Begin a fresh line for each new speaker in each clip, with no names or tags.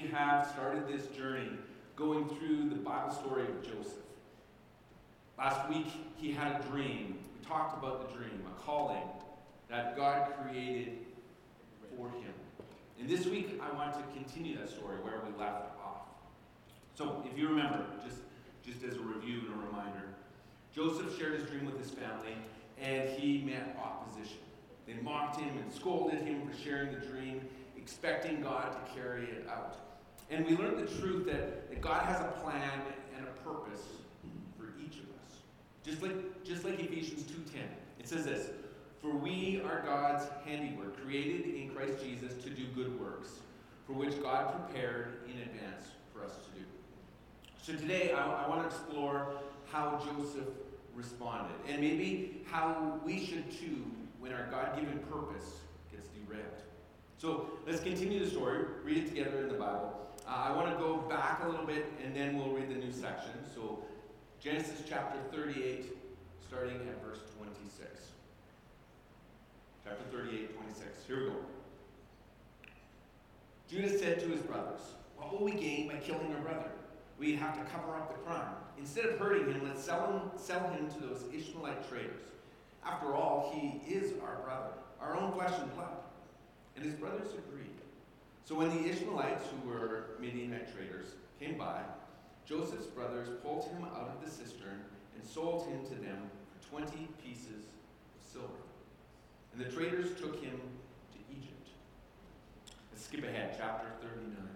have started this journey going through the Bible story of Joseph. Last week, he had a dream. We talked about the dream, a calling that God created for him. And this week, I want to continue that story where we left off. So, if you remember, just as a review and a reminder, Joseph shared his dream with his family, and he met opposition. They mocked him and scolded him for sharing the dream, expecting God to carry it out. And we learned the truth that God has a plan and a purpose for each of us. Just like Ephesians 2:10. It says this, "For we are God's handiwork, created in Christ Jesus to do good works, for which God prepared in advance for us to do." So today I want to explore how Joseph responded, and maybe how we should too when our God-given purpose gets derailed. So let's continue the story, read it together in the Bible. I want to go back a little bit, and then we'll read the new section. So Genesis chapter 38, starting at verse 26. Chapter 38, 26. Here we go. Judah said to his brothers, "What will we gain by killing our brother? We have to cover up the crime. Instead of hurting him, let's sell him to those Ishmaelite traders. After all, he is our brother, our own flesh and blood." And his brothers agreed. So when the Ishmaelites, who were Midianite traders, came by, Joseph's brothers pulled him out of the cistern and sold him to them for 20 pieces of silver. And the traders took him to Egypt. Let's skip ahead, chapter 39.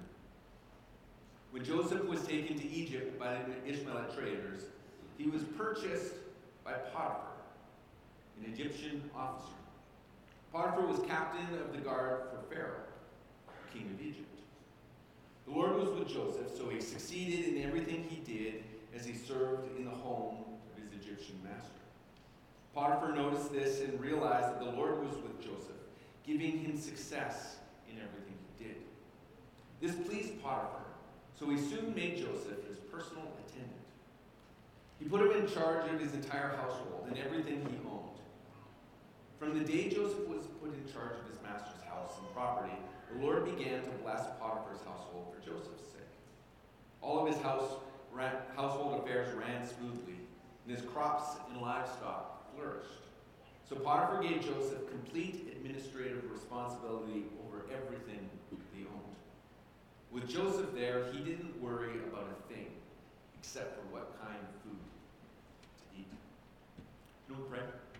When Joseph was taken to Egypt by the Ishmaelite traders, he was purchased by Potiphar, an Egyptian officer. Potiphar was captain of the guard for Pharaoh, king of Egypt. The Lord was with Joseph, so he succeeded in everything he did as he served in the home of his Egyptian master. Potiphar noticed this and realized that the Lord was with Joseph, giving him success in everything he did. This pleased Potiphar, so he soon made Joseph his personal attendant. He put him in charge of his entire household and everything he owned. From the day Joseph was put in charge of his master's house and property, the Lord began to bless Potiphar's household for Joseph's sake. All of his household affairs ran smoothly, and his crops and livestock flourished. So Potiphar gave Joseph complete administrative responsibility over everything he owned. With Joseph there, he didn't worry about a thing, except for what kind of food to eat. You know, pray.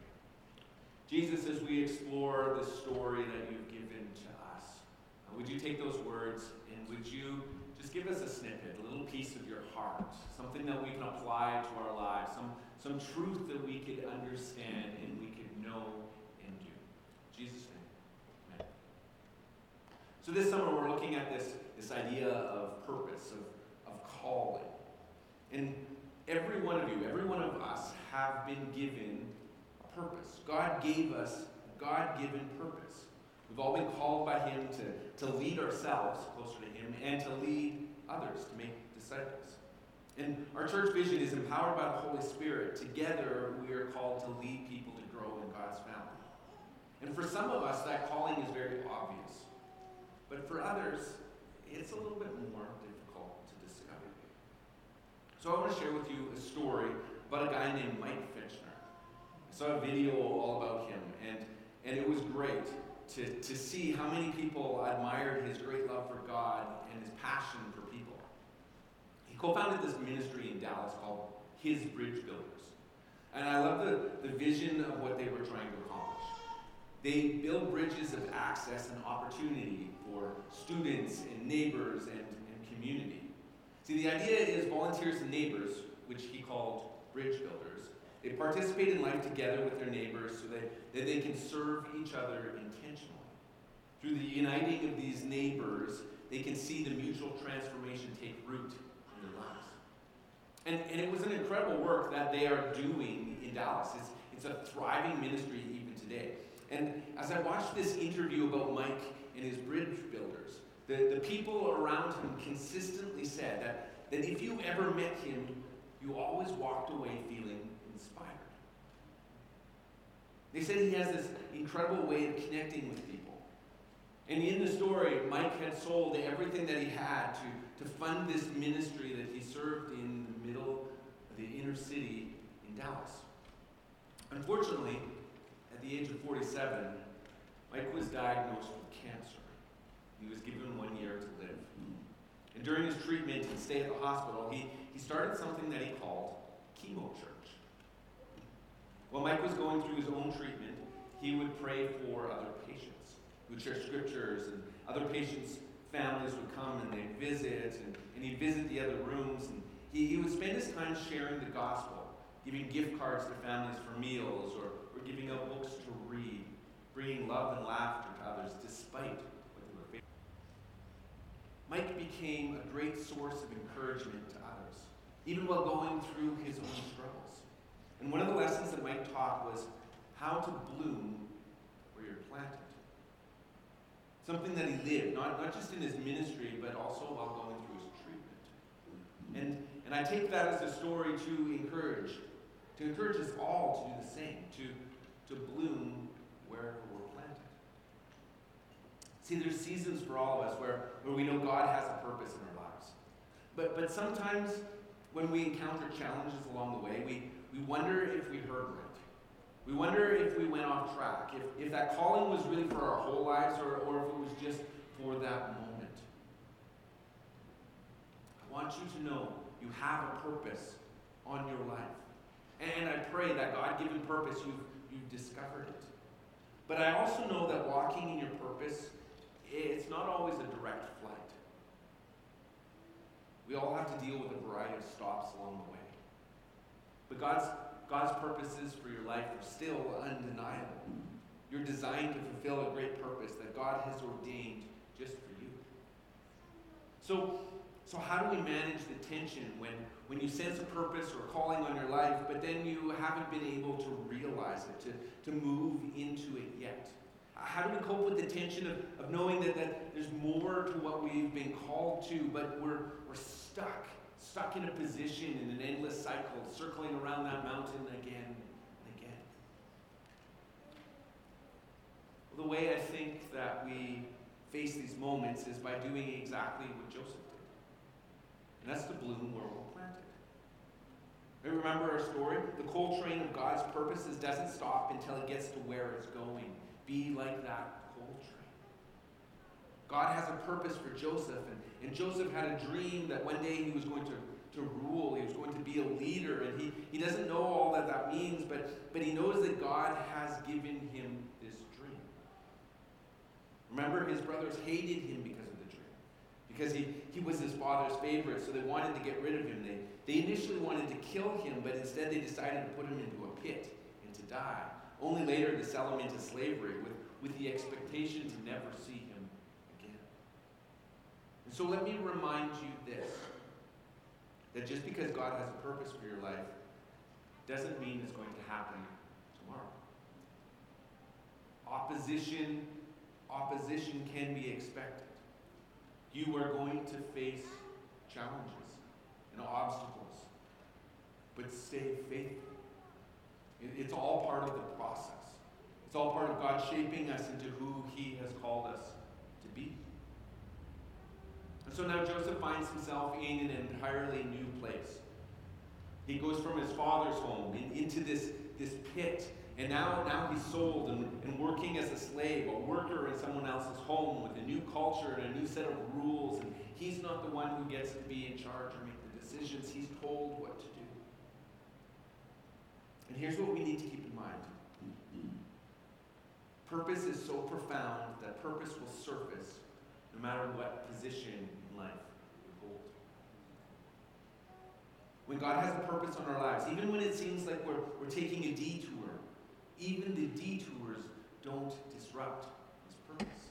Jesus, as we explore the story that you've given to us, would you take those words and would you just give us a snippet, a little piece of your heart, something that we can apply to our lives, some truth that we could understand and we could know and do. In Jesus' name, amen. So this summer we're looking at this idea of purpose, of calling. And every one of you, every one of us have been given a purpose. God gave us a God-given purpose. We've all been called by him to lead ourselves closer to him and to lead others, to make disciples. And our church vision is empowered by the Holy Spirit. Together, we are called to lead people to grow in God's family. And for some of us, that calling is very obvious. But for others, it's a little bit more difficult to discover. So I want to share with you a story about a guy named Mike Fitchner. I saw a video all about him, and it was great to see how many people admired his great love for God and his passion for people. He co-founded this ministry in Dallas called His Bridge Builders. And I love the vision of what they were trying to accomplish. They build bridges of access and opportunity for students and neighbors and community. See, the idea is volunteers and neighbors, which he called bridge builders, they participate in life together with their neighbors so that they can serve each other intentionally. Through the uniting of these neighbors, they can see the mutual transformation take root in their lives. And it was an incredible work that they are doing in Dallas. It's a thriving ministry even today. And as I watched this interview about Mike and his bridge builders, the people around him consistently said that if you ever met him, you always walked away feeling inspired. They said he has this incredible way of connecting with people. And in the story, Mike had sold everything that he had to fund this ministry that he served in the middle of the inner city in Dallas. Unfortunately, at the age of 47, Mike was diagnosed with cancer. He was given 1 year to live. And during his treatment and stay at the hospital, he started something that he called Chemo Church. While Mike was going through his own treatment, he would pray for other patients. He would share scriptures, and other patients' families would come and they'd visit, and he'd visit the other rooms. And he would spend his time sharing the gospel, giving gift cards to families for meals, or giving out books to read, bringing love and laughter to others despite what they were facing. Mike became a great source of encouragement to others, even while going through his own struggles. And one of the lessons that Mike taught was how to bloom where you're planted. Something that he lived, not just in his ministry, but also while going through his treatment. And I take that as a story to encourage us all to do the same, to bloom wherever we're planted. See, there's seasons for all of us where we know God has a purpose in our lives. But sometimes when we encounter challenges along the way, we wonder if we heard right. We wonder if we went off track, if that calling was really for our whole lives or if it was just for that moment. I want you to know you have a purpose on your life. And I pray that God-given purpose, you've discovered it. But I also know that walking in your purpose, it's not always a direct flight. We all have to deal with a variety of stops along the way. But God's purposes for your life are still undeniable. You're designed to fulfill a great purpose that God has ordained just for you. So how do we manage the tension when you sense a purpose or a calling on your life, but then you haven't been able to realize it, to move into it yet? How do we cope with the tension of knowing that there's more to what we've been called to, but we're stuck in a position in an endless cycle, circling around that mountain again and again? Well, the way I think that we face these moments is by doing exactly what Joseph did. And that's to bloom where we're planted. Remember our story? The coal train of God's purposes doesn't stop until it gets to where it's going. Be like that coal train. God has a purpose for Joseph, and Joseph had a dream that one day he was going to rule, he was going to be a leader, and he doesn't know all that means, but he knows that God has given him this dream. Remember, his brothers hated him because of the dream, because he was his father's favorite, so they wanted to get rid of him. They initially wanted to kill him, but instead they decided to put him into a pit and to die, only later to sell him into slavery with the expectation to never see him again. And so let me remind you this, that just because God has a purpose for your life doesn't mean it's going to happen tomorrow. Opposition can be expected. You are going to face challenges and obstacles, but stay faithful. It's all part of the process. It's all part of God shaping us into who He has called us to be. And so now Joseph finds himself in an entirely new place. He goes from his father's home into this pit, and now he's sold and working as a slave, a worker in someone else's home with a new culture and a new set of rules. And he's not the one who gets to be in charge or make the decisions. He's told what to do. And here's what we need to keep in mind. Purpose is so profound that purpose will surface no matter what position in life you hold. When God has a purpose on our lives, even when it seems like we're taking a detour, even the detours don't disrupt His purpose.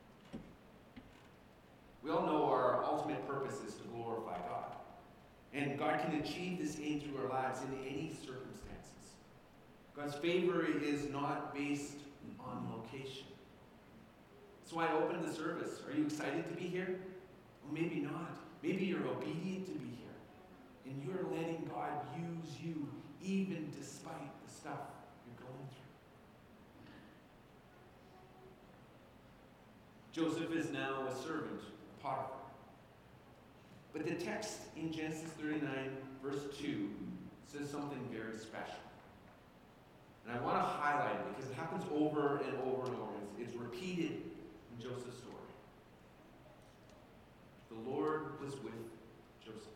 We all know our ultimate purpose is to glorify God. And God can achieve this aim through our lives in any circumstances. God's favor is not based on location. That's why I opened the service. Are you excited to be here? Well, maybe not. Maybe you're obedient to be here. And you're letting God use you even despite the stuff you're going Joseph is now a servant of Potiphar. But the text in Genesis 39, verse 2, says something very special. And I want to highlight it because it happens over and over and over. It's repeated in Joseph's story. The Lord was with Joseph.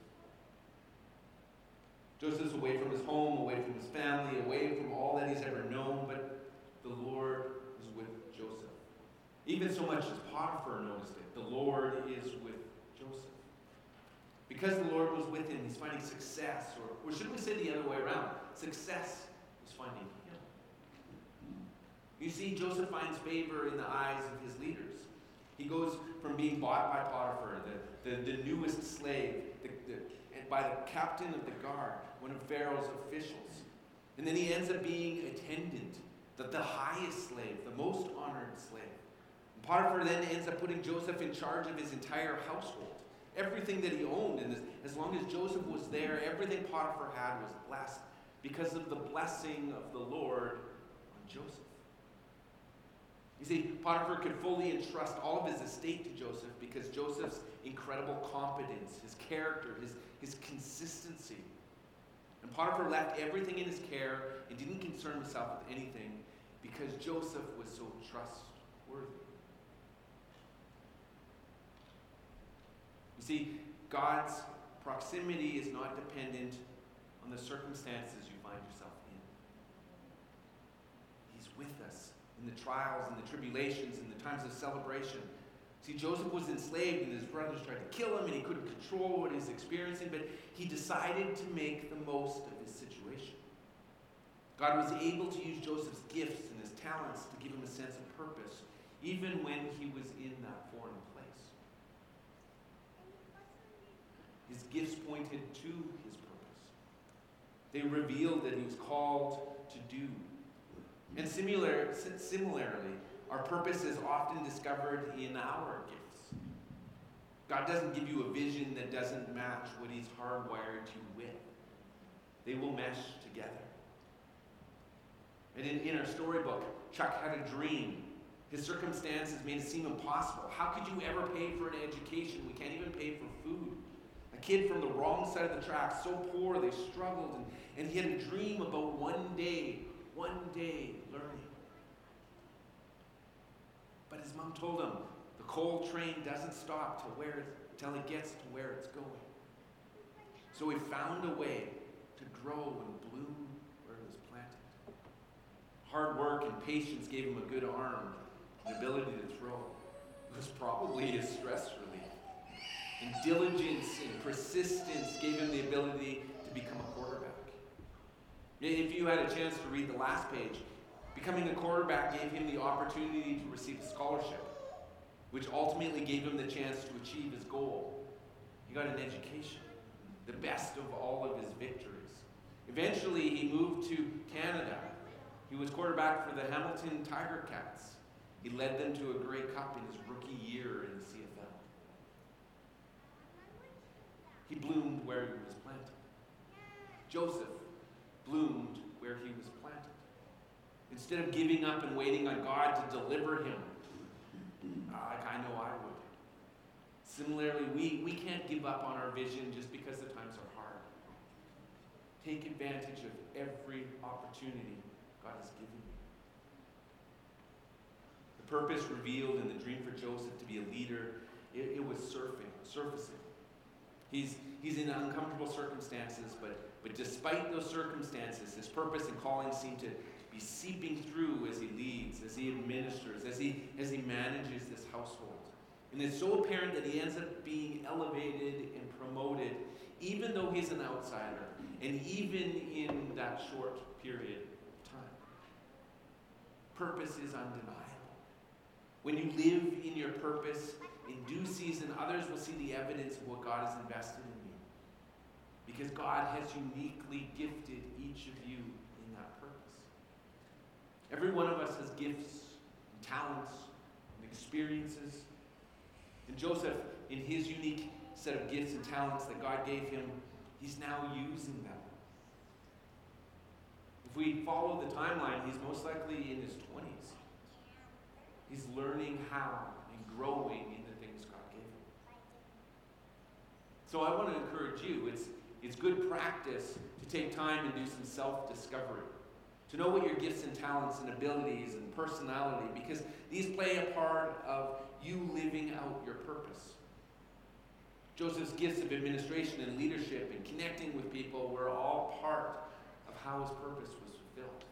Joseph's away from his home, away from his family, away from all that he's ever known, but the Lord was with Joseph. Even so much as Potiphar noticed it, the Lord is with Joseph. Because the Lord was with him, he's finding success, or should we say the other way around? Success is finding him. You see, Joseph finds favor in the eyes of his leaders. He goes from being bought by Potiphar, the newest slave, by the captain of the guard, one of Pharaoh's officials. And then he ends up being attendant, the highest slave, the most honored slave. And Potiphar then ends up putting Joseph in charge of his entire household, everything that he owned. And as long as Joseph was there, everything Potiphar had was blessed because of the blessing of the Lord on Joseph. You see, Potiphar could fully entrust all of his estate to Joseph because Joseph's incredible competence, his character, his consistency. And Potiphar left everything in his care and didn't concern himself with anything because Joseph was so trustworthy. You see, God's proximity is not dependent on the circumstances you find yourself in. He's with us in the trials and the tribulations and the times of celebration. See, Joseph was enslaved and his brothers tried to kill him and he couldn't control what he was experiencing, but he decided to make the most of his situation. God was able to use Joseph's gifts and his talents to give him a sense of purpose, even when he was in that foreign place. His gifts pointed to his purpose. They revealed that he was called to do. And similarly, our purpose is often discovered in our gifts. God doesn't give you a vision that doesn't match what he's hardwired you with. They will mesh together. And in our storybook, Chuck had a dream. His circumstances made it seem impossible. How could you ever pay for an education? We can't even pay for food. A kid from the wrong side of the tracks, so poor they struggled, and he had a dream about one day learning. But his mom told him, the coal train doesn't stop till it gets to where it's going. So he found a way to grow and bloom where it was planted. Hard work and patience gave him a good arm, an ability to throw. It was probably his stress relief. And diligence and persistence gave him the ability to become a quarterback. If you had a chance to read the last page, becoming a quarterback gave him the opportunity to receive a scholarship, which ultimately gave him the chance to achieve his goal. He got an education, the best of all of his victories. Eventually, he moved to Canada. He was quarterback for the Hamilton Tiger Cats. He led them to a Grey Cup in his rookie year in the CFL. He bloomed where he was planted. Joseph bloomed where he was planted. Instead of giving up and waiting on God to deliver him, like I know I would. Similarly, we can't give up on our vision just because the times are hard. Take advantage of every opportunity God has given you. The purpose revealed in the dream for Joseph to be a leader, it was surfacing. He's in uncomfortable circumstances, but despite those circumstances, his purpose and calling seem to be seeping through as he leads, as he administers, as he manages this household. And it's so apparent that he ends up being elevated and promoted, even though he's an outsider, and even in that short period of time. Purpose is undeniable. When you live in your purpose, in due season, others will see the evidence of what God has invested in you. Because God has uniquely gifted each of you in that purpose. Every one of us has gifts, and talents, and experiences. And Joseph, in his unique set of gifts and talents that God gave him, he's now using them. If we follow the timeline, he's most likely in his 20s. He's learning how and and growing in the things God gave him. So I want to encourage you, it's good practice to take time and do some self-discovery, to know what your gifts and talents and abilities and personality, because these play a part of you living out your purpose. Joseph's gifts of administration and leadership and connecting with people were all part of how his purpose was fulfilled.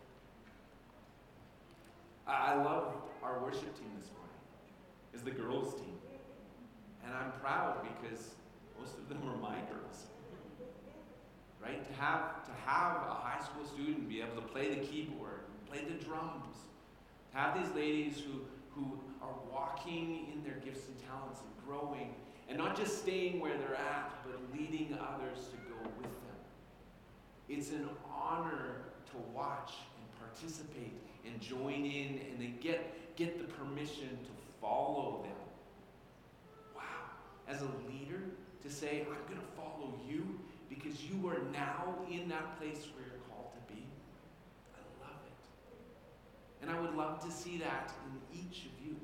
I love our worship team this morning. It's the girls' team. And I'm proud because most of them are my girls. Right? To have a high school student be able to play the keyboard, play the drums, to have these ladies who are walking in their gifts and talents and growing, and not just staying where they're at, but leading others to go with them. It's an honor to watch and participate and join in and then get the permission to follow them. Wow. As a leader, to say, I'm going to follow you because you are now in that place where you're called to be. I love it. And I would love to see that in each of you.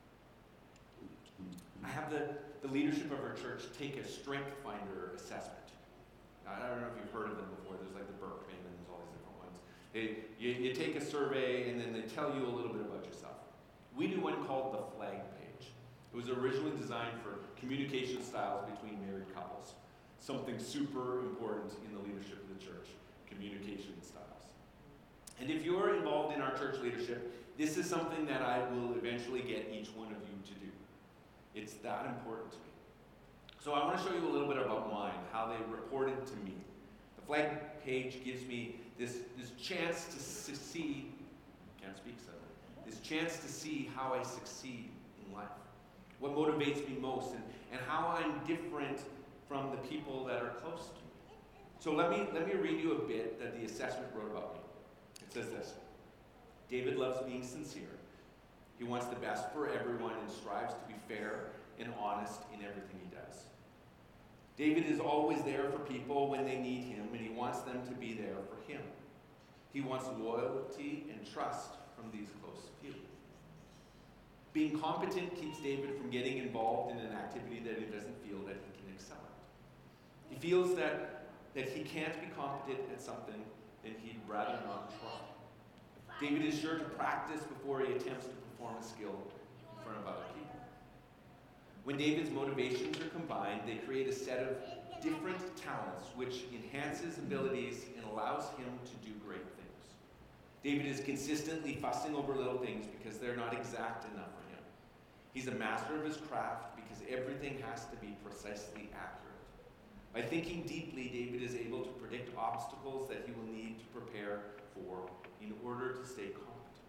I have the leadership of our church take a Strength Finder assessment. Now, I don't know if you've heard of them before. There's like the Berkman and there's all these different ones. You take a survey and then they tell you a little bit about yourself. We do one called the Flag Page. It was originally designed for communication styles between married couples. Something super important in the leadership of the church, communication styles. And if you're involved in our church leadership, this is something that I will eventually get each one of you to do. It's that important to me. So I want to show you a little bit about mine, how they reported to me. The Flag Page gives me this chance to succeed, can't speak suddenly, this chance to see how I succeed in life, what motivates me most, and how I'm different from the people that are close to me. So let me read you a bit that the assessment wrote about me. It says this: David loves being sincere. He wants the best for everyone and strives to be fair and honest in everything he does. David is always there for people when they need him, and he wants them to be there for him. He wants loyalty and trust from these close few. Being competent keeps David from getting involved in an activity that he doesn't feel that he can excel at. He feels that he can't be competent at something, then he'd rather not try. David is sure to practice before he attempts to perform a skill in front of other people. When David's motivations are combined, they create a set of different talents which enhances abilities and allows him to do great things. David is consistently fussing over little things because they're not exact enough for him. He's a master of his craft because everything has to be precisely accurate. By thinking deeply, David is able to predict obstacles that he will need to prepare for in order to stay competent.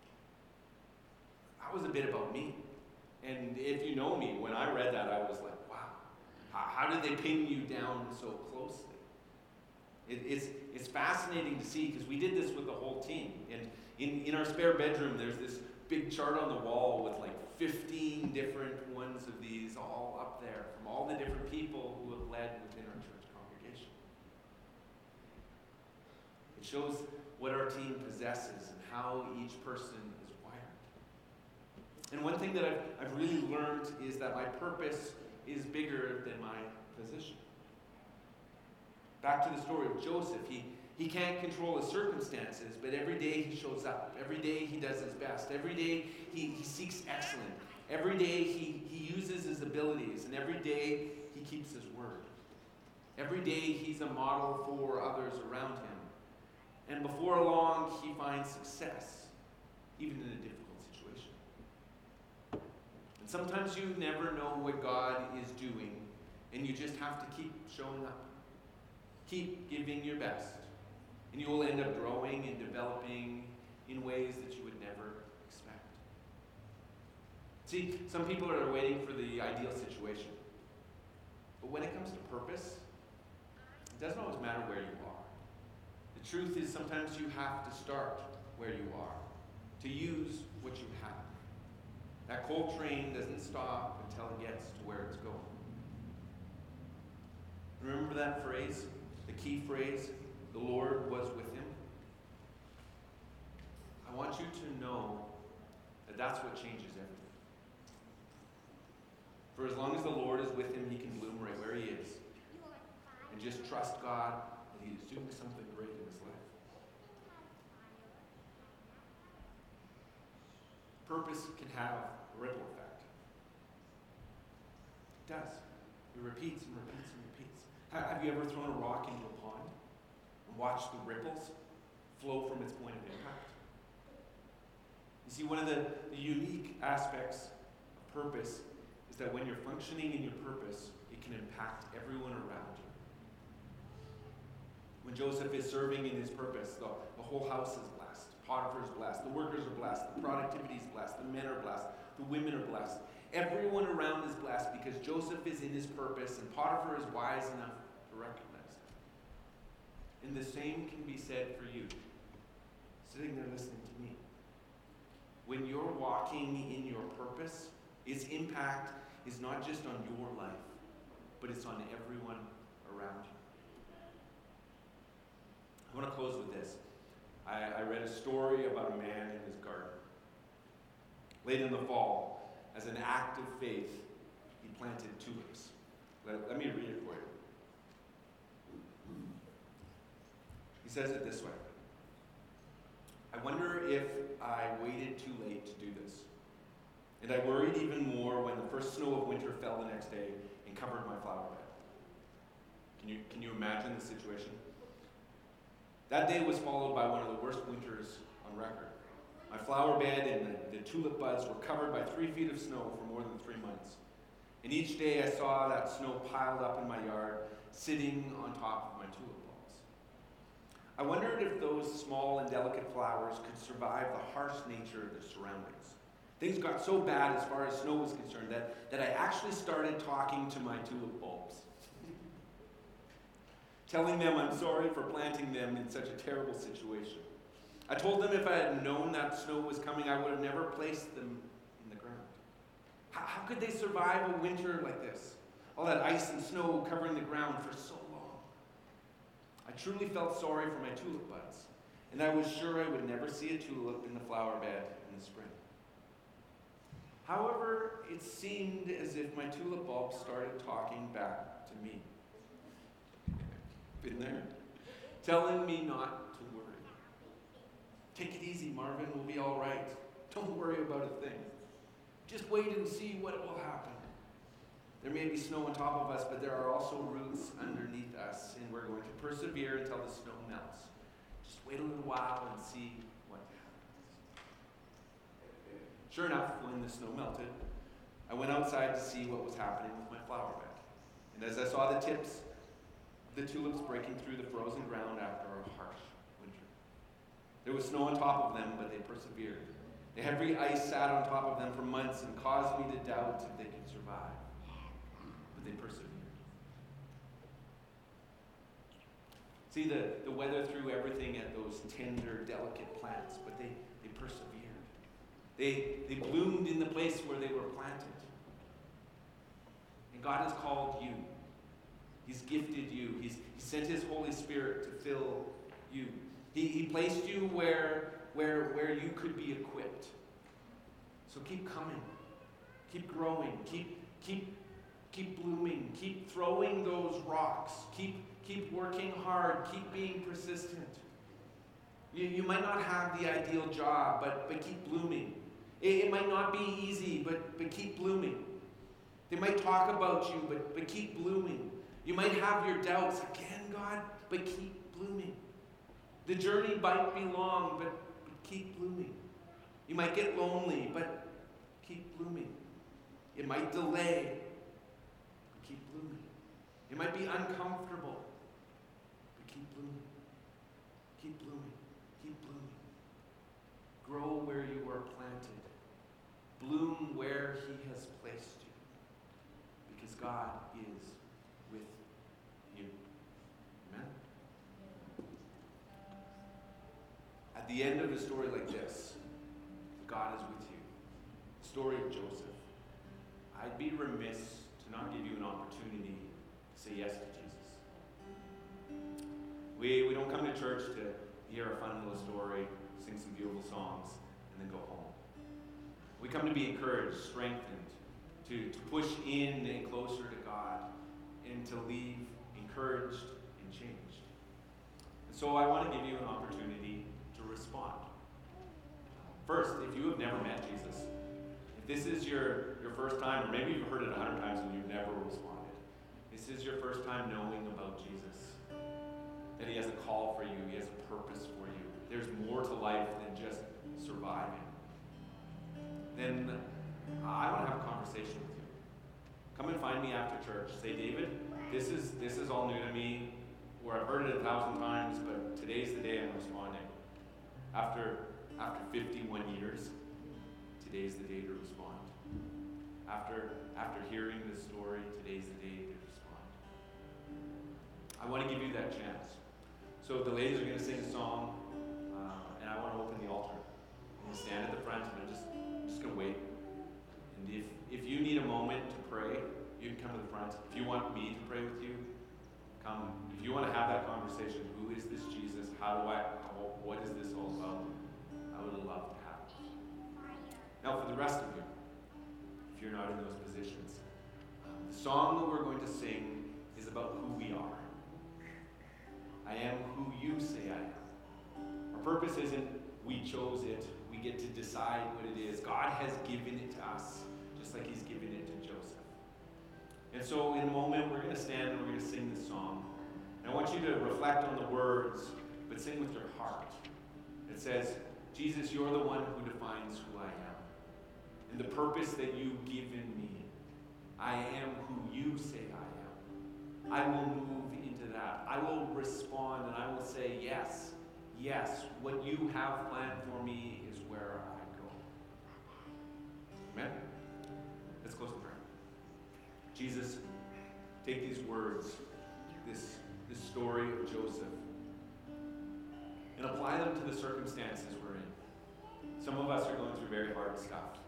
That was a bit about me. And if you know me, when I read that, I was like, wow, how did they pin you down so closely? It's fascinating to see, because we did this with the whole team. And in our spare bedroom, there's this big chart on the wall with like 15 different ones of these all up there from all the different people who have led within our church congregation. It shows what our team possesses and how each person is wired. And one thing that I've really learned is that my purpose is bigger than my position. Back to the story of Joseph, he can't control his circumstances, but every day he shows up. Every day he does his best. Every day he seeks excellence. Every day he uses his abilities, and every day he keeps his word. Every day he's a model for others around him. And before long, he finds success, even in a difficult situation. And sometimes you never know what God is doing, and you just have to keep showing up. Keep giving your best, and you will end up growing and developing in ways that you would never expect. See, some people are waiting for the ideal situation. But when it comes to purpose, it doesn't always matter where you are. The truth is sometimes you have to start where you are, to use what you have. That coal train doesn't stop until it gets to where it's going. Remember that phrase? The key phrase, the Lord was with him. I want you to know that that's what changes everything. For as long as the Lord is with him, he can bloom right where he is. And just trust God that he is doing something great in his life. Purpose can have a ripple effect. It does. It repeats and repeats and repeats. Have you ever thrown a rock into a pond and watched the ripples flow from its point of impact? You see, one of the unique aspects of purpose is that when you're functioning in your purpose, it can impact everyone around you. When Joseph is serving in his purpose, the whole house is blessed. Potiphar is blessed. The workers are blessed. The productivity is blessed. The men are blessed. The women are blessed. Everyone around is blessed because Joseph is in his purpose and Potiphar is wise enough to recognize it. And the same can be said for you, sitting there listening to me. When you're walking in your purpose, its impact is not just on your life, but it's on everyone around you. I want to close with this. I read a story about a man in his garden. Late in the fall, as an act of faith, he planted tulips. Let me read it for you. He says it this way. I wonder if I waited too late to do this. And I worried even more when the first snow of winter fell the next day and covered my flower bed. Can you imagine the situation? That day was followed by one of the worst winters on record. My flower bed and the tulip buds were covered by 3 feet of snow for more than 3 months. And each day I saw that snow piled up in my yard, sitting on top of my tulip bulbs. I wondered if those small and delicate flowers could survive the harsh nature of their surroundings. Things got so bad as far as snow was concerned that I actually started talking to my tulip bulbs. Telling them I'm sorry for planting them in such a terrible situation. I told them if I had known that snow was coming, I would have never placed them in the ground. How could they survive a winter like this? All that ice and snow covering the ground for so long. I truly felt sorry for my tulip buds, and I was sure I would never see a tulip in the flower bed in the spring. However, it seemed as if my tulip bulbs started talking back to me. Been there. Telling me not to worry. Take it easy, Marvin. We'll be all right. Don't worry about a thing. Just wait and see what will happen. There may be snow on top of us, but there are also roots underneath us, and we're going to persevere until the snow melts. Just wait a little while and see what happens. Sure enough, when the snow melted, I went outside to see what was happening with my flower bed. And as I saw the tips the tulips breaking through the frozen ground after a harsh winter. There was snow on top of them, but they persevered. The heavy ice sat on top of them for months and caused me to doubt if they could survive. But they persevered. See, the weather threw everything at those tender, delicate plants, but they persevered. They bloomed in the place where they were planted. And God has called you. He's gifted you. He sent his Holy Spirit to fill you. He placed you where you could be equipped. So keep coming. Keep growing. Keep blooming. Keep throwing those rocks. Keep working hard. Keep being persistent. You might not have the ideal job, but keep blooming. It might not be easy, but keep blooming. They might talk about you, but keep blooming. You might have your doubts, again, God, but keep blooming. The journey might be long, but keep blooming. You might get lonely, but keep blooming. It might delay, but keep blooming. It might be uncomfortable, but keep blooming. Keep blooming. Keep blooming. Grow where you are planted. Bloom where he has placed you. Because God is with you. Amen? At the end of a story like this, God is with you. The story of Joseph. I'd be remiss to not give you an opportunity to say yes to Jesus. We don't come to church to hear a fun little story, sing some beautiful songs, and then go home. We come to be encouraged, strengthened, to push in and closer to God, and to leave encouraged and changed. And so I want to give you an opportunity to respond. First, if you have never met Jesus, if this is your first time, or maybe you've heard it 100 times and you've never responded, this is your first time knowing about Jesus, that he has a call for you, he has a purpose for you. There's more to life than just surviving. Then I want to have a conversation with you. Come and find me after church. Say, David, this is all new to me, or I've heard it 1,000 times, but today's the day I'm responding. After 51 years, today's the day to respond. After hearing this story, today's the day to respond. I want to give you that chance. So the ladies are going to sing a song, and I want to open the altar. I'm going to stand at the front, and I'm just going to wait. And if you need a moment to pray, you can come to the front. If you want me to pray with you, come. If you want to have that conversation, who is this Jesus? What is this all about? I would love to have it. Now, for the rest of you, if you're not in those positions, the song that we're going to sing is about who we are. I am who you say I am. Our purpose isn't we chose it, we get to decide what it is. God has given it to us, just like he's given it to Joseph. And so in a moment, we're going to stand and we're going to sing this song. And I want you to reflect on the words, but sing with your heart. It says, Jesus, you're the one who defines who I am. And the purpose that you've given me, I am who you say I am. I will move into that. I will respond and I will say, yes, what you have planned for me is where I go. Amen? Let's close the prayer. Jesus, take these words, this story of Joseph, and apply them to the circumstances we're in. Some of us are going through very hard stuff.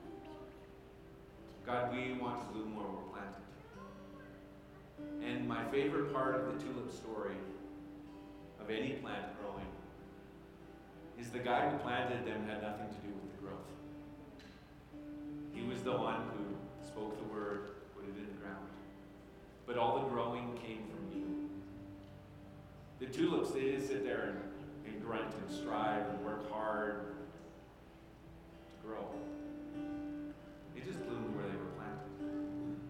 God, we want to bloom where we're planted. And my favorite part of the tulip story of any plant growing is the guy who planted them had nothing to do with the growth. He was the one who spoke the word, put it in the ground. But all the growing came from you. The tulips, they didn't sit there and grunt and strive and work hard to grow. They just bloomed where they were planted.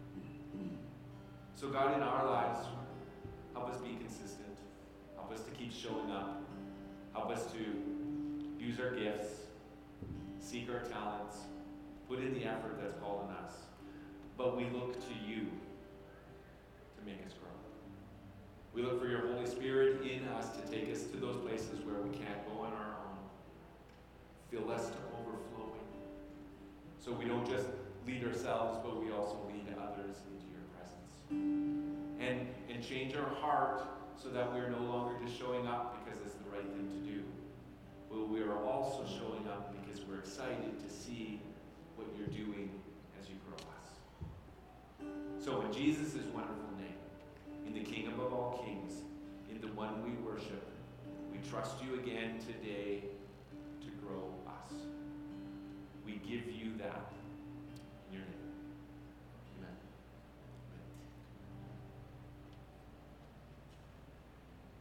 So God, in our lives, help us be consistent. Help us to keep showing up. Help us to use our gifts, seek our talents, put in the effort that's called on us. But we look to you to make us grow. We look for your Holy Spirit in us to take us to those places where we can't go on our own. Fill us to overflowing. So we don't just lead ourselves, but we also lead others into your presence. And change our heart so that we're no longer just showing up because it's the right thing to do. But we are also showing up because we're excited to see what you're doing as you grow us. So in Jesus' wonderful name, in the King above all kings, in the one we worship, we trust you again today.